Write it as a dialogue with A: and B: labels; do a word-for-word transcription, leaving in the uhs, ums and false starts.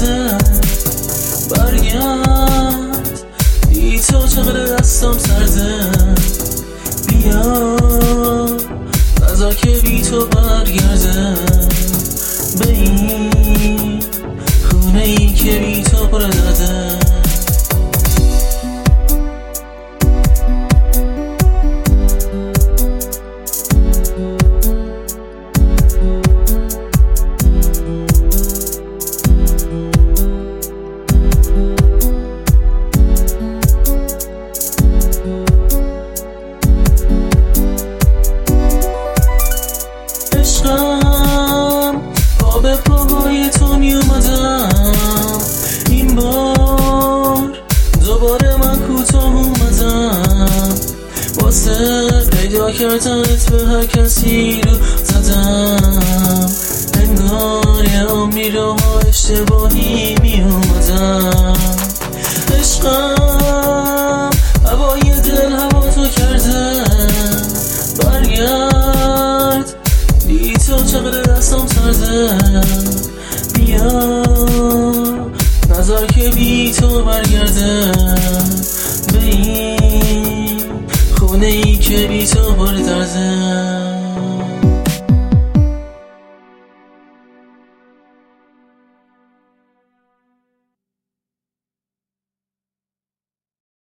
A: درده. برگرد بی تو چقدر دستم سرده. بیا نذار که بی تو برگرده به این خونه ای که بی تو پر درده. عشقم پا به پاهای تو می اومدم، این بار دوباره من کوتاه اومدم. واسه پیدا کردنت به هر کسی رو زدم. انگار یه عمری رو اشتباهی می اومدم. عشقم هوای دل هوا تو کرده. برگرد بی تو چقدر دستم سرده. بیا نذار که بی تو برگرده به این خونه ای که بی تو پر درده.